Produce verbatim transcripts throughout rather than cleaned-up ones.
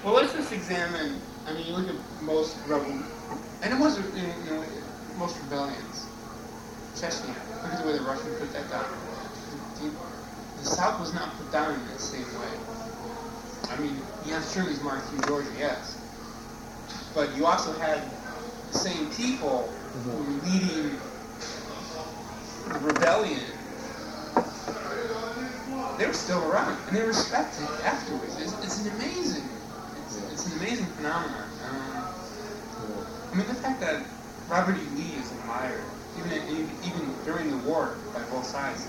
Well, let's just examine. I mean, you look at most rebel, and it was you know most rebellions. Chechnya. Look at the way the Russians put that down. The, the South was not put down in the same way. I mean, you have Sherman's march through Georgia, yes, but you also had the same people mm-hmm. who were leading the rebellion. They were still around, and they were respected afterwards. It's, it's an amazing, it's, it's an amazing phenomenon. Um, I mean, the fact that Robert E. Lee is admired, even even during the war, by both sides.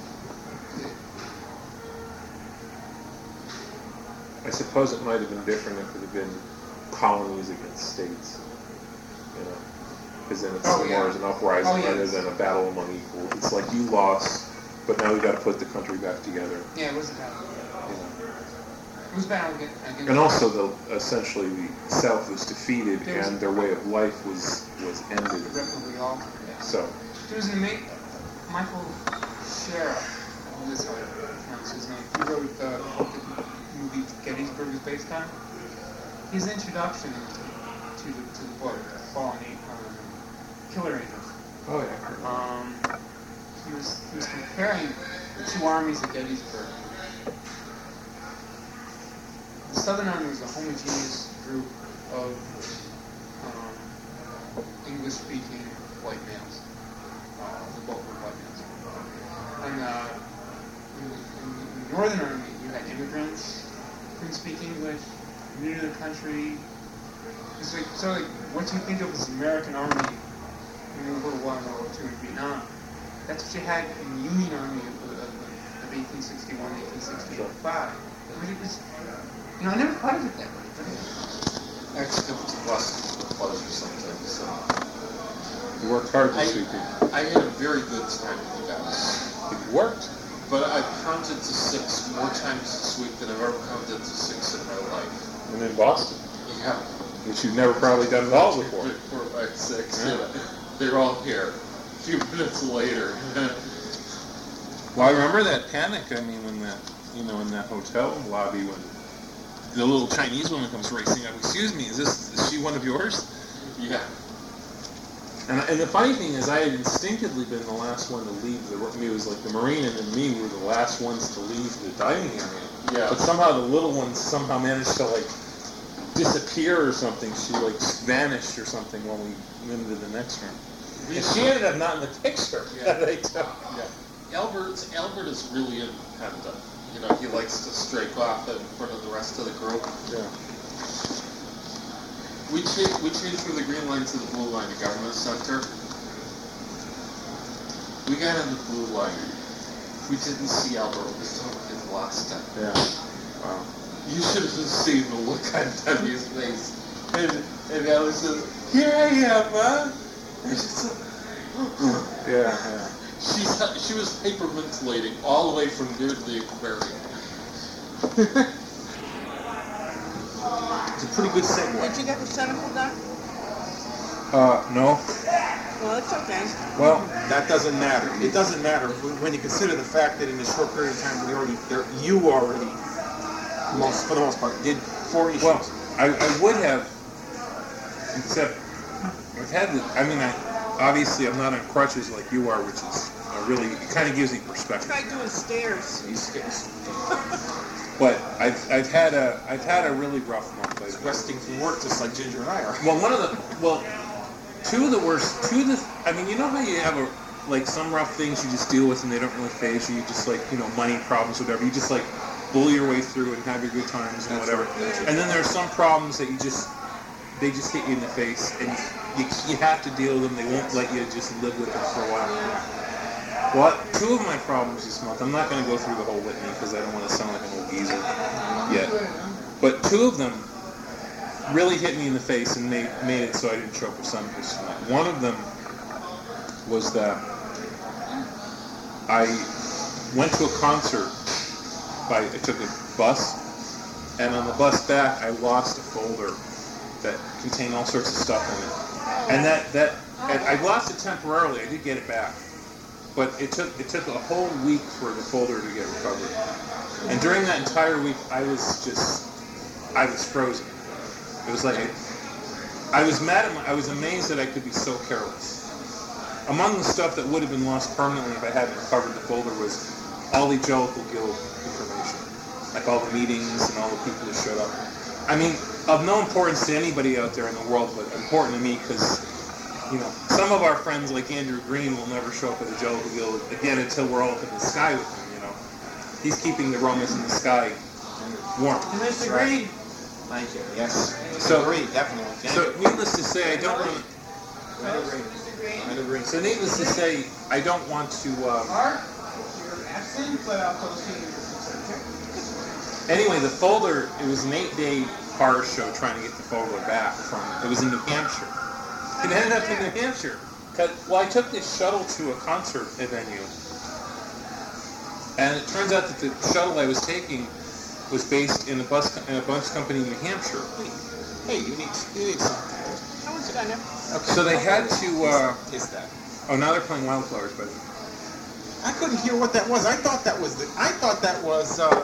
I suppose it might have been different if it had been colonies against states, you know, because then it's oh, more yeah. as an uprising oh, yeah. rather than a battle among equals. It's like you lost, but now we got to put the country back together. Yeah, it was a battle. You know. It was a battle against. against and also, the essentially the South was defeated, was and their way of life was was ended. Irreparably altered. Yeah. So there was an amazing Michael Sheriff. I believe that's how I pronounce his name. He wrote the. the movie Gettysburg is based on. His introduction to the to the book, Fallen um, Killer Angels. Oh yeah. Um, he was he was comparing the two armies at Gettysburg. The Southern Army was a homogeneous group of um, English-speaking white males. Uh, the bulk were white males. And uh, in, the, in the Northern Army, you had immigrants. Couldn't speak English, new to the country. It's like sort of like what you think of as the American Army in World War One, World War Two, and Vietnam. That's what you had in the Union Army of, of, of eighteen sixty-one, eighteen sixty-five. It was, you know, I never thought of it that way. Actually, it was a blessing, a pleasure sometimes. So. You worked hard I, this week. I had a very good time with you guys. It worked. But I've counted to six more times this week than I've ever counted to six in my life. And in Boston. Yeah. Which you've never probably done at all before. Four, five, six. Yeah. Yeah. They're all here. A few minutes later. Well, I remember that panic. I mean, when that, you know, in that hotel lobby when the little Chinese woman comes racing up. Excuse me, is this is she one of yours? Yeah. And, and the funny thing is, I had instinctively been the last one to leave. The, it was like the Marine and me were the last ones to leave the dining area. Yeah. But somehow the little ones somehow managed to like disappear or something. She like vanished or something when we went into the next room. And she ended up not in the picture. Yeah. That I took. Yeah. Albert, Albert is really independent. You know, he likes to strike off in front of the rest of the group. Yeah. We changed, we changed from the green line to the blue line at Government Center. We got on the blue line. We didn't see Albert. We saw him the last time. Yeah. Wow. You should have seen the look on Debbie's face. And, and Alex says, "Here I am, huh?" And she's like, yeah, yeah. She's, she was hyperventilating all the way from near to the aquarium. It's a pretty good segue. Did you get the cynical done? Uh, no. Well, it's okay. Well, that doesn't matter. It doesn't matter when you consider the fact that in a short period of time, we already, there, you already, most for the most part, did four issues. Well, I, I would have, except I've had the. I mean, I obviously I'm not on crutches like you are, which is uh, really it kind of gives me perspective. Try doing stairs. These stairs. But I've I've had a I've had a really rough month. I've, Resting from work, just like Ginger and I are. well, one of the well, two of the worst. Two of the. I mean, you know how you have a like some rough things you just deal with and they don't really faze you. You just like you know money problems, whatever. You just like bully your way through and have your good times and That's whatever. right. And then there are some problems that you just they just hit you in the face and you you have to deal with them. They won't let you just live with them for a while. Well, two of my problems this month, I'm not going to go through the whole litany because I don't want to sound like an old geezer yet. But two of them really hit me in the face and made, made it so I didn't show up for Sundays tonight. One of them was that I went to a concert. By, I took a bus, and on the bus back, I lost a folder that contained all sorts of stuff in it. And that, that and I lost it temporarily. I did get it back. But it took it took a whole week for the folder to get recovered. And during that entire week, I was just I was frozen. It was like, I was mad at my, I was amazed that I could be so careless. Among the stuff that would have been lost permanently if I hadn't recovered the folder was all the Jellicle Guild information. Like all the meetings and all the people who showed up. I mean, of no importance to anybody out there in the world, but important to me because, you know, some of our friends like Andrew Green will never show up at the Jellicle Guild again until we're all up in the sky with him, you know. He's keeping the Romas in the sky warm. And Mister Right? Green. Thank you. Yes. So- agree, definitely. Thank So, you. needless to say, I don't want to... I agree. I agree. So needless to say, I don't want to... Um, Mark, you're absent, but I'll post you your signature. Anyway, the folder, it was an eight-day horror show trying to get the folder back from, it was in New Hampshire. It ended up in New Hampshire. 'Cause- Well, I took this shuttle to a concert venue. And it turns out that the shuttle I was taking was based in a bus in a bus company in New Hampshire. Hey, you need you need something. I want to go now. Okay. So they had to, uh, Taste that. oh, now they're playing Wildflowers, by the way. I couldn't hear what that was. I thought that was the. I thought that was. Uh,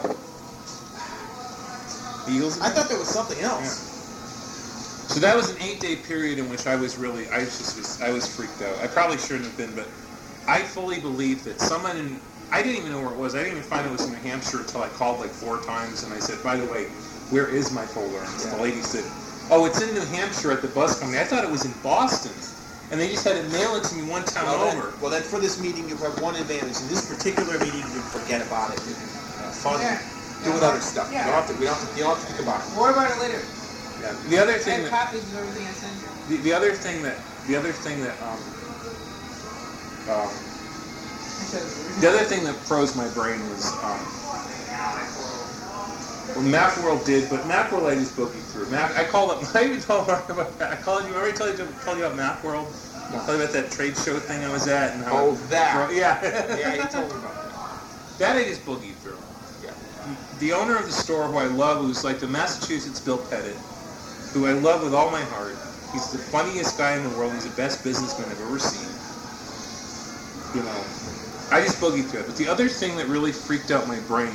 The Eagles? I thought that was something else. So that was an eight-day period in which I was really, I just was, I was freaked out. I probably shouldn't have been, but I fully believe that someone in, I didn't even know where it was. I didn't even find it was in New Hampshire until I called like four times and I said, by the way, where is my folder? And Yeah. the lady said, oh, it's in New Hampshire at the bus company. I thought it was in Boston. And they just had to mail it to me one town Well then, over. well, then for this meeting, you have one advantage. In this particular meeting, you can forget about it. You can have fun. Yeah. Do with other stuff. Yeah. You don't have to. We don't have to. You don't have to think about it. Worry about it later. Yeah. The other I thing have that, copies of everything I send you. the, the other thing that, the other thing that, um, um, the other thing that froze my brain was, um, well, Macworld did, but Macworld I just boogied through. Mac, I called up, I even told Mark about that. I called you, remember I told you, told you about Macworld? I told you about that trade show thing I was at and how... Oh, that. Yeah. Yeah, you told me about that. That I just boogied through. Yeah. The owner of the store, who I love, who's like the Massachusetts Bill Pettit, who I love with all my heart. He's the funniest guy in the world. He's the best businessman I've ever seen. You know, I just boogied through it. But the other thing that really freaked out my brain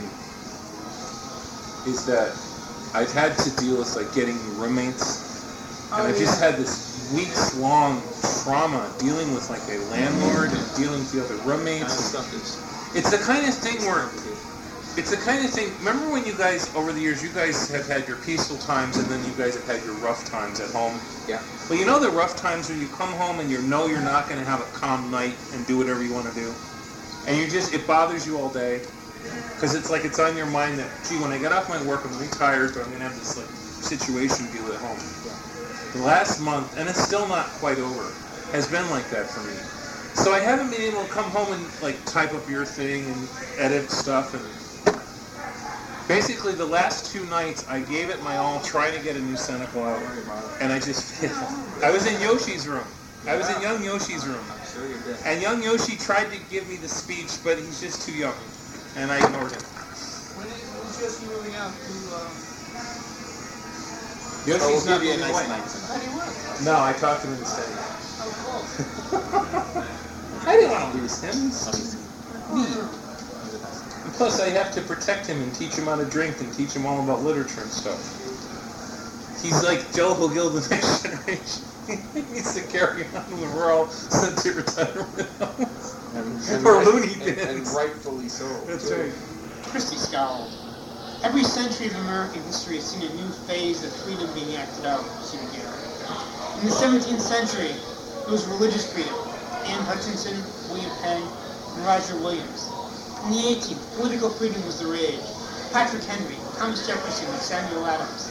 is that I've had to deal with like getting roommates, and Oh, I've just yeah. had this weeks-long trauma dealing with like a landlord and dealing with the other Kind of roommates. stuff is. It's the kind of thing where it's the kind of thing, remember when you guys, over the years, you guys have had your peaceful times and then you guys have had your rough times at home? Yeah. Well, you know the rough times where you come home and you know you're not going to have a calm night and do whatever you want to do? And you just, it bothers you all day? Because it's like it's on your mind that, gee, when I get off my work, I'm retired, but I'm going to have this like situation deal at home. The last month, and it's still not quite over, has been like that for me. So I haven't been able to come home and like type up your thing and edit stuff and basically the last two nights I gave it my all trying to get a new Seneca out and I just failed. I was in Yoshi's room. I was in young Yoshi's room. I'm sure you did. And young Yoshi tried to give me the speech, but he's just too young. And I ignored him. When is, when's Yoshi moving out to, um... Oh, we'll Yoshi's not give you a moving nice away. night tonight. How do you want? No, I talked to him instead. Oh, cool. I didn't want to lose him. It's me. And plus, I have to protect him and teach him how to drink and teach him all about literature and stuff. He's like Jellicle Guild of the next generation. He needs to carry on when we're all sent to retirement homes. And, Or right- Looney and, Bins. and rightfully so. That's too. right. Christy scowled. Every century of American history has seen a new phase of freedom being acted out, she began. In the seventeenth century, it was religious freedom. Anne Hutchinson, William Penn, and Roger Williams. In the eighteenth, political freedom was the rage. Patrick Henry, Thomas Jefferson, and Samuel Adams.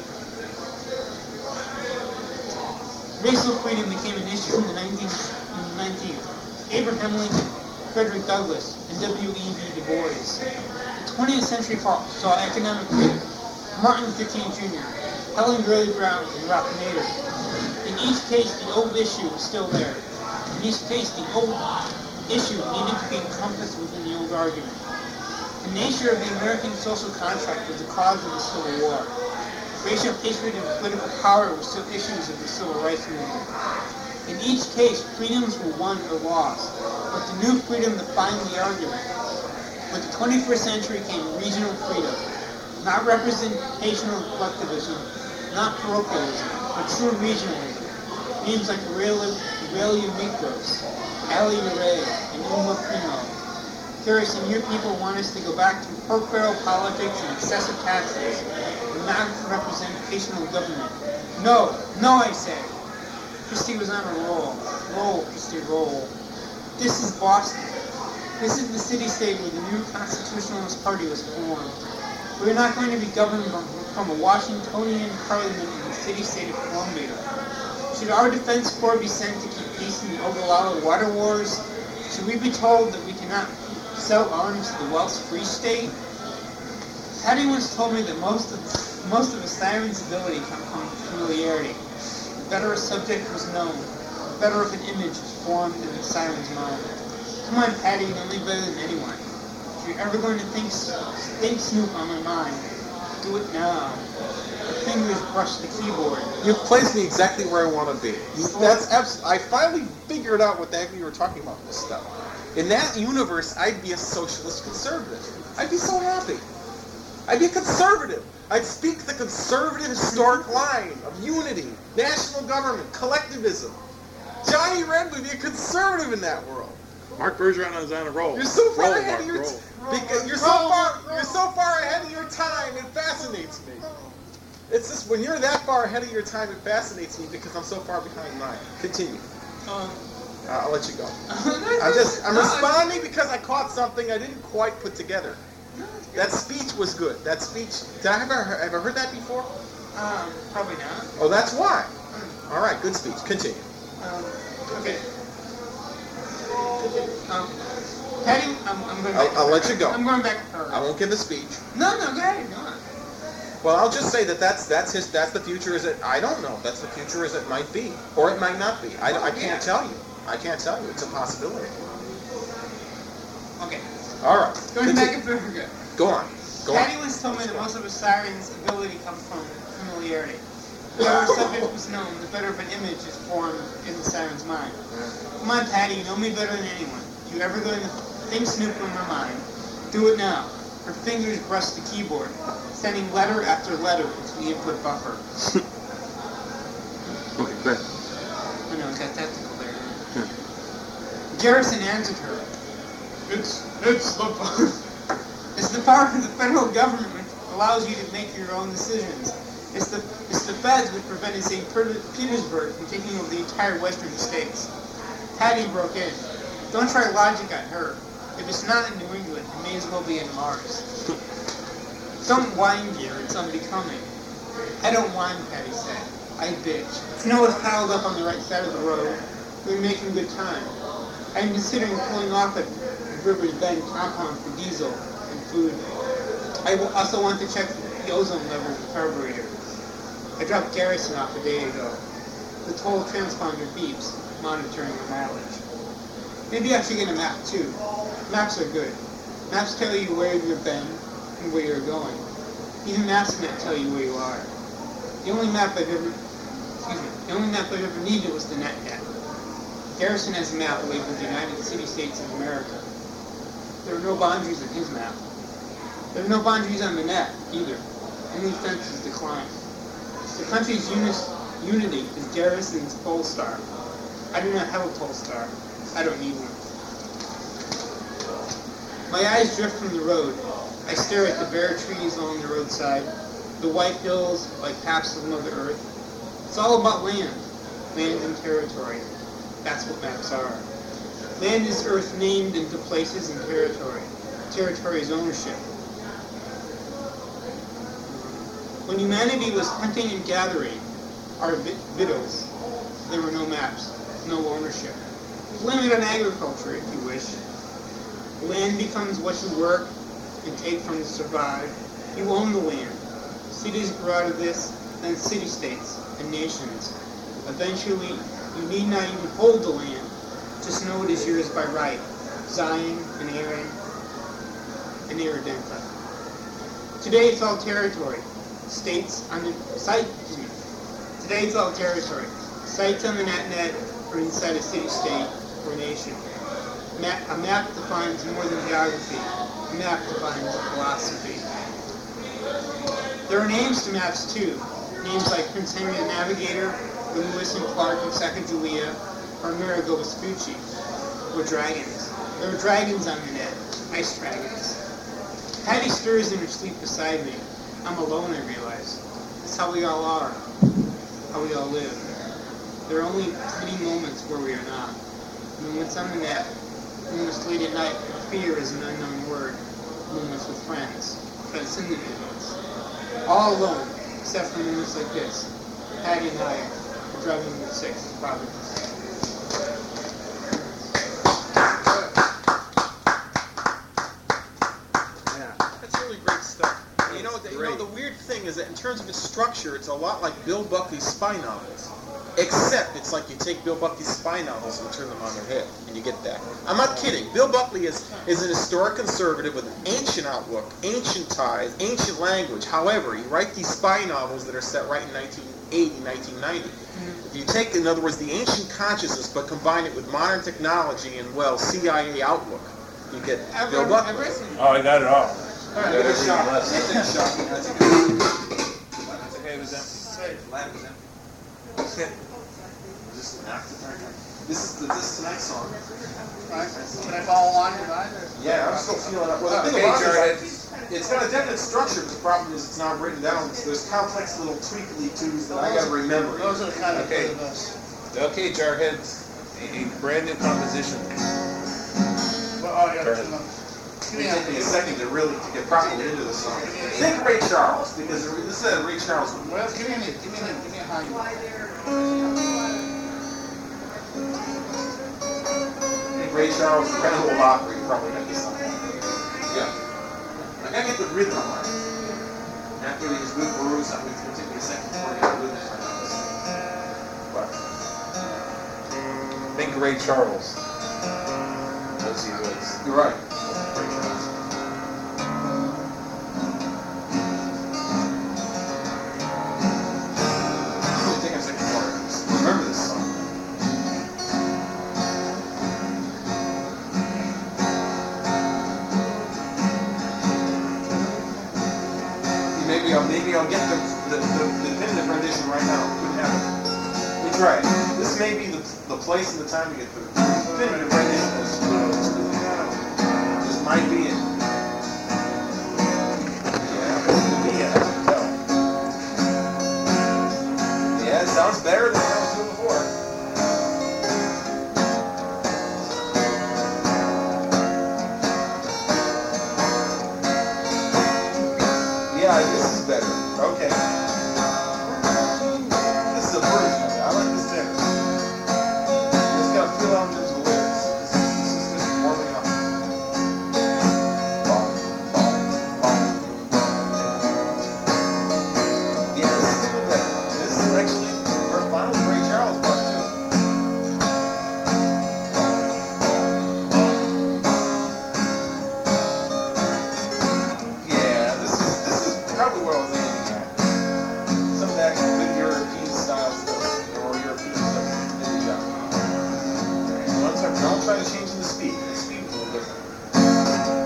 Racial freedom became an issue in the nineteenth. Abraham Lincoln, Frederick Douglass, and W E B Du Bois. The twentieth century saw economic freedom. Martin Luther King Junior, Helen Gurley Brown, and Ralph Nader. In each case, the old issue was still there. In each case, the old issue needed to be encompassed within the old argument. The nature of the American social contract was the cause of the Civil War. Racial hatred and political power were still issues of the Civil Rights Movement. In each case, freedoms were won or lost, but the new freedom defined the argument. With the twenty-first century came regional freedom. not representational collectivism, not parochialism, but true regionalism. Names like Aurelia, Aurelia Mikros, Ali Ray, and Uma Primo. Garrison, your people want us to go back to pork-barrel politics and excessive taxes, and not representational government. No, no, I say. Christie was on a roll. Roll, Christie, roll. This is Boston. This is the city-state where the new Constitutionalist Party was formed. We're not going to be governed from, from a Washingtonian parliament in the city-state of Columbia. Should our defense corps be sent to keep peace in the Ogallala water wars? Should we be told that we cannot sell arms to the Welsh Free State? Patty once told me that most of most of a siren's ability comes from familiarity. The better a subject was known, the better of an image is formed in the siren's mind. Come on, Patty, you know me better than anyone. If you're ever going to think think Snoop on my mind, do it now. The fingers brush the keyboard. You've placed me exactly where I want to be. That's abs- I finally figured out what the heck you were talking about this stuff. In that universe, I'd be a socialist conservative. I'd be so happy. I'd be a conservative. I'd speak the conservative historic line of unity, national government, collectivism. Johnny Red would be a conservative in that world. Mark Bergeron is on a roll. You're so far roll, ahead Mark, of your roll. t- because you're so far you're so far ahead of your time. It fascinates me. It's just when you're that far ahead of your time, it fascinates me because I'm so far behind mine. Continue. Um, Uh, I'll let you go. I'm just I'm responding because I caught something I didn't quite put together. That speech was good. That speech. Did I ever have I ever heard that before? um, probably not. Oh, that's why. All right, good speech. Continue. Um, okay. Um, Patty, I'm, I'm going I'll, back. I'll let you go. I'm going back to her. I won't give a speech. No, no, go ahead. Go on. Well, I'll just say that that's that's his that's the future as it I don't know. That's the future as it might be, or it might not be. I, I can't tell you. I can't tell you. It's a possibility. Okay. All right. Going back Continue. to her. Go on. Go Patty on. once told me that most of a siren's ability comes from familiarity. The better a subject was known, the better of an image is formed in the siren's mind. Come on, Patty, you know me better than anyone. If you're ever going to think Snoop on my mind, do it now. Her fingers brush the keyboard, sending letter after letter into the input buffer. Okay, good. I know, it got technical there. Garrison answered her. It's, it's the It's the power of the federal government which allows you to make your own decisions. It's the it's the feds which prevented Saint Petersburg from taking over the entire western states. Patty broke in. Don't try logic on her. If it's not in New England, it may as well be in Mars. Don't whine, dear. It's unbecoming. I don't whine, Patty said. I bitch. Snow is piled up on the right side of the road. We're making good time. I'm considering pulling off at River's Bend compound for diesel and food. I w- also want to check the ozone level of the carburetor. I dropped Garrison off a day ago. The toll transponder beeps, monitoring the mileage. Maybe I should get a map too. Maps are good. Maps tell you where you've been and where you're going. Even maps can't tell you where you are. The only map I've ever, excuse me, the only map I've ever needed was the NetNet. Garrison has a map labeled the United City-States of America. There are no boundaries on his map. There are no boundaries on the net, either. Only fences decline. The country's unis- unity is Garrison's pole star. I do not have a pole star. I don't need one. My eyes drift from the road. I stare at the bare trees along the roadside, the white hills like paths of Mother Earth. It's all about land. Land and territory. That's what maps are. Land is earth named into places and territory. Territory is ownership. When humanity was hunting and gathering our victuals, there were no maps, no ownership. Blame it on agriculture if you wish. Land becomes what you work and take from to survive. You own the land. Cities grow out of this, then city-states and nations. Eventually, you need not even hold the land. Just know it is yours by right. Zion and Aaron and Aridenta. Today it's all territory. States on the site. Excuse me. Today it's all territory. Sites on the NetNet or inside a city-state or nation. Map, a map defines more than geography. A map defines philosophy. There are names to maps too. Names like Prince Henry the Navigator, the Lewis and Clark of Sacagawea, or Amerigo Vespucci, or dragons. There are dragons on the net, ice dragons. Patty stirs in her sleep beside me. I'm alone, I realize. That's how we all are, how we all live. There are only fleeting moments where we are not. Moments on the net, moments late at night, where fear is an unknown word. Moments with friends, transcendent moments. All alone, except for moments like this. Patty and I are driving Route six to Providence. That's really great stuff. And you know, the, you know, the weird thing is that in terms of its structure, it's a lot like Bill Buckley's spy novels. Except it's like you take Bill Buckley's spy novels and turn them on their head, and you get that. I'm not kidding. Bill Buckley is, is an historic conservative with an ancient outlook, ancient ties, ancient language. However, he writes these spy novels that are set right in nineteen eighty, nineteen ninety. Mm-hmm. If you take, in other words, the ancient consciousness, but combine it with modern technology and, well, C I A outlook, you get I've Bill read- Buckley. I've read some- Oh, I got it all. All right, Give it a let's- shot. That's Take a shot. That's a It's okay, it was empty. This is the, this tonight's song. Can I follow along with that? Yeah, I'm still feeling it. Well, the thing Okay, about Jarhead. it is, it's got a definite structure, but the problem is it's not written down. So there's complex little tweakly twos that I gotta remember. Those are the kind of Okay. good of us. Okay, Jarheads, a, a brand new composition. Well, oh, yeah, Jarhead. Give It's me taking me a a, second to really to get properly into the song. Think Ray Charles, because this is a Ray Charles. well, give me a, give me a, give me a high. Think Ray Charles, Red Old Opera, you probably got this song. Yeah. I gotta get the rhythm right. After these good grooves, I'm gonna take me a second before I get the rhythm right. But Think Ray Charles. As he was. you're right. Ray Charles. I'm gonna take a second before I just remember this song. Maybe I'll maybe I'll get the the, the, the definitive rendition right now. Couldn't have it. Let me try it. This may be the, the place and the time to get the definitive rendition. This, this might be it. Yeah, this could be it. I can tell. Yeah, it sounds better than I was doing before. Yeah, this is better. Okay. This is a version of it. I like this better. Just gotta feel out into the lyrics. This, this is just warming up. Bong, bong, bong, bong. Yeah, this is a little better. This is actually our final Ray Charles part too. Yeah, this is this is probably what I was aiming at. Some of that good European style stuff, or European stuff. Maybe yeah. Don't try, don't try to change the speed. The speed is a little different.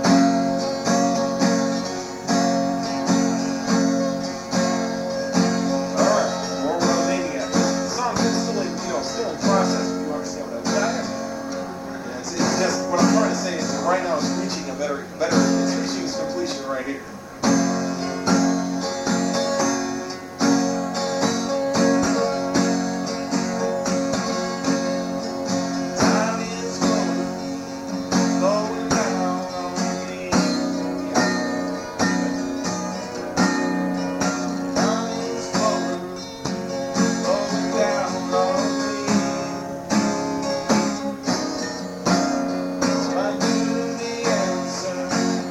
All right, more what I was aiming at. The song is still in, you know, still in process. If you understand what I'm saying. Yeah, it's, it's just what I'm trying to say is that right now it's reaching a better, better. It's reaching its completion right here. Time is flowing, flowing down on me. Time is flowing, flowing down on me. So I knew the answer.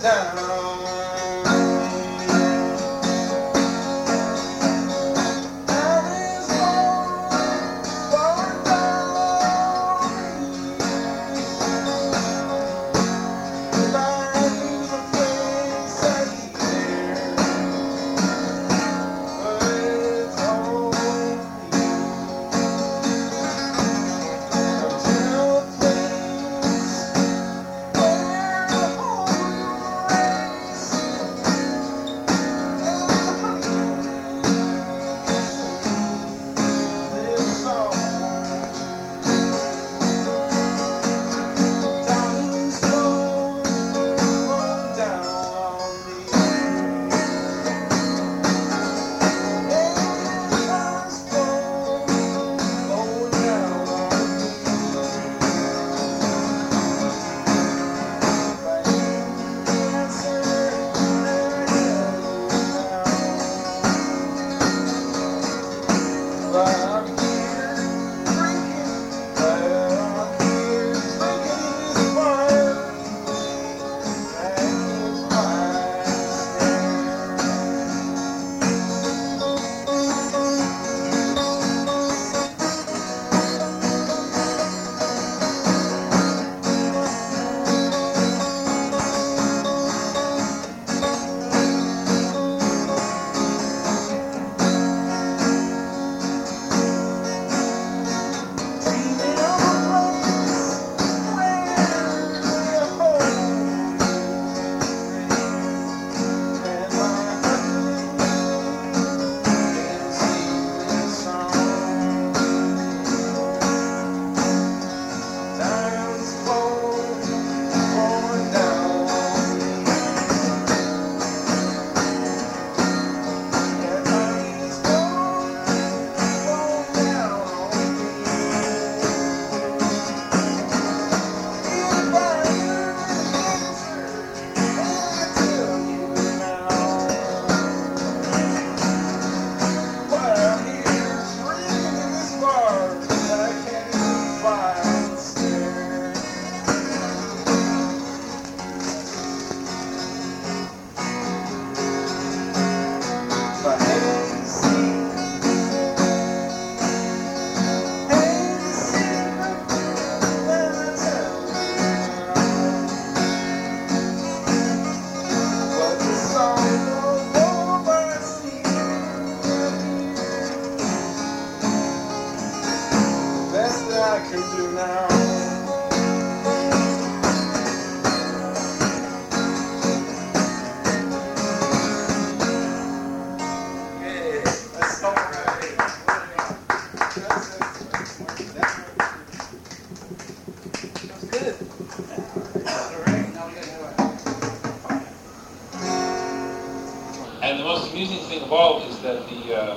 And the most amusing thing of all is that the uh,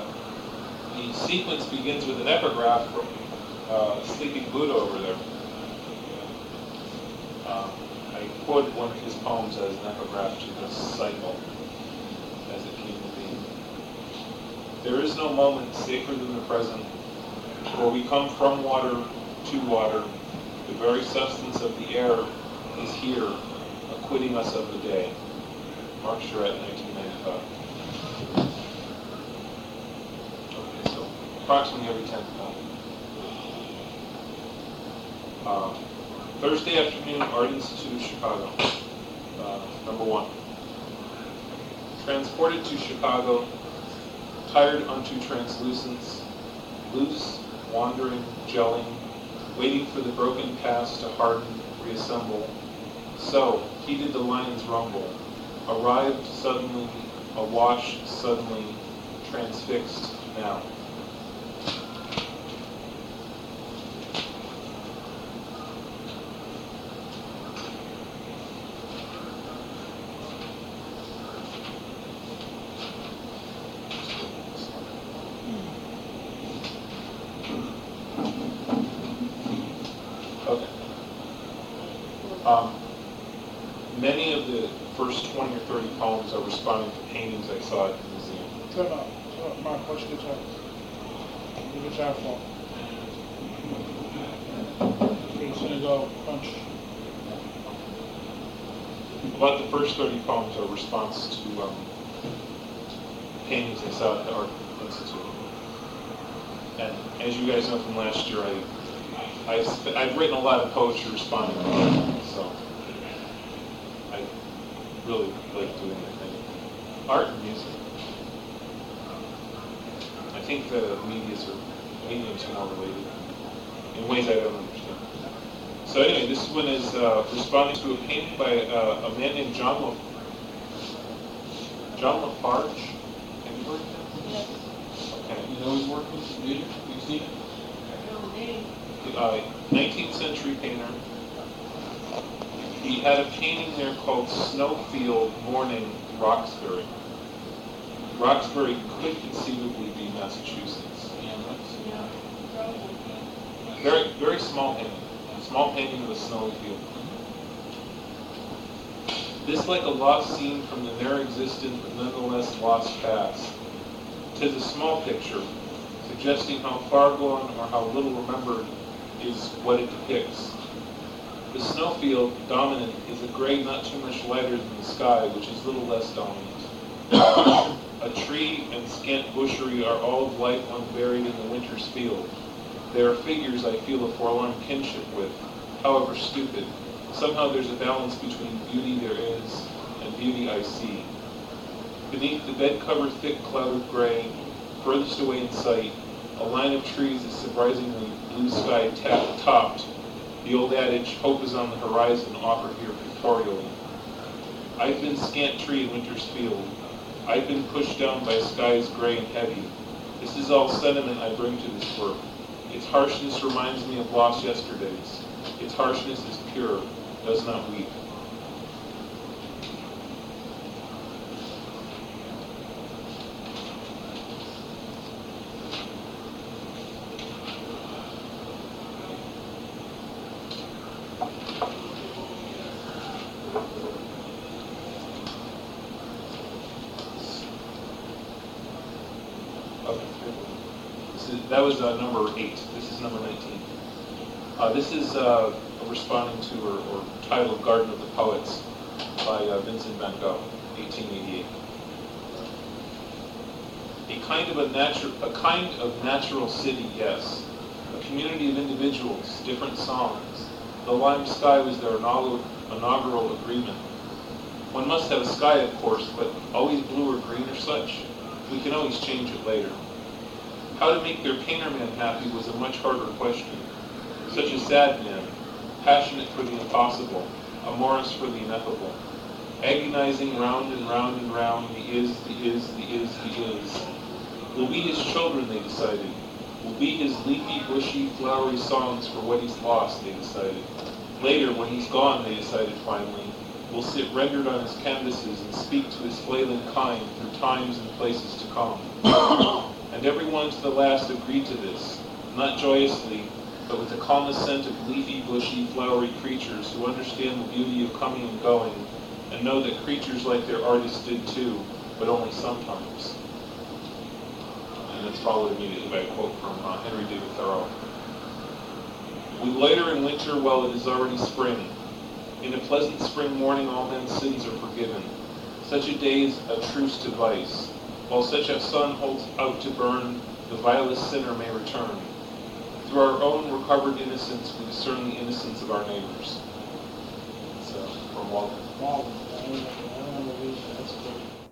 the sequence begins with an epigraph from uh, Sleeping Buddha over there. Um, I quoted one of his poems as an epigraph to this cycle, as it came to be. There is no moment sacred than the present, for we come from water to water. The very substance of the air is here, acquitting us of the day. Mark Charette, nineteen ninety-five. Okay, so approximately every tenth minute. Uh, Thursday afternoon, Art Institute of Chicago. Uh, number one. Transported to Chicago, tired unto translucence, loose, wandering, gelling, waiting for the broken past to harden, reassemble. So, heeded the lion's rumble, arrived suddenly, awash suddenly, transfixed now. Okay. Um, many of the first twenty or thirty poems are responding to paintings I saw at the museum. Turn up. Turn up. Mark, what's your guitar? Your guitar fall. Okay, it's gonna go punch. about the first thirty poems are a response to um, paintings I saw at the Art Institute. And as you guys know from last year, I, I've, I've written a lot of poetry responding to art, so I really like doing that thing. Art and music. I think the medias are, mediums are more related in ways I don't understand. So anyway, this one is uh, responding to a painting by uh, a man named John La, John Lafarge. Have you heard of him? Yes. Okay. You know his work? You, you seen it? I know the name. Uh, nineteenth century painter. He had a painting there called Snowfield Morning, Roxbury. Roxbury could conceivably be Massachusetts. Yeah, probably. Very, very small painting. Small painting of a snowy field. This, like a lost scene from the ne'er existent but nonetheless lost past. 'Tis a small picture, suggesting how far gone or how little remembered is what it depicts. The snowfield, dominant, is a gray not too much lighter than the sky, which is little less dominant. A tree and scant bushery are all of life unburied in the winter's field. They are figures I feel a forlorn kinship with, however stupid. Somehow there's a balance between beauty there is and beauty I see. Beneath the bed-covered thick cloud of gray, furthest away in sight, a line of trees is surprisingly blue sky tap- topped. The old adage, hope is on the horizon, offered here pictorially. I've been scant tree in winter's field. I've been pushed down by skies gray and heavy. This is all sentiment I bring to this work. Its harshness reminds me of lost yesterdays. Its harshness is pure, does not weep. Okay. This is, that was uh, number eight. This is number nineteen. Uh, this is uh, responding to or, or titled Garden of the Poets by uh, Vincent van Gogh, eighteen eighty-eight. A kind of a natural, a kind of natural city, yes. A community of individuals, different songs. The lime sky was their inaugural, inaugural agreement. One must have a sky, of course, but always blue or green or such. We can always change it later. How to make their painter man happy was a much harder question. Such a sad man, passionate for the impossible, a Morris for the ineffable. Agonizing round and round and round, the is, the is, the is, the is. Will be his children, they decided. Will be his leafy, bushy, flowery songs for what he's lost, they decided. Later, when he's gone, they decided finally, will sit rendered on his canvases and speak to his flailing kind through times and places to come. And everyone to the last agreed to this, not joyously, but with the calm assent of leafy, bushy, flowery creatures who understand the beauty of coming and going, and know that creatures like their artists did too, but only sometimes. And that's followed immediately by a quote from uh, Henry David Thoreau. We loiter in winter while it is already spring. In a pleasant spring morning all men's sins are forgiven. Such a day is a truce to vice. While such a sun holds out to burn, the vilest sinner may return. Through our own recovered innocence, we discern the innocence of our neighbors. So, from Walden. Wow, I don't know, I don't know the reason. That's good.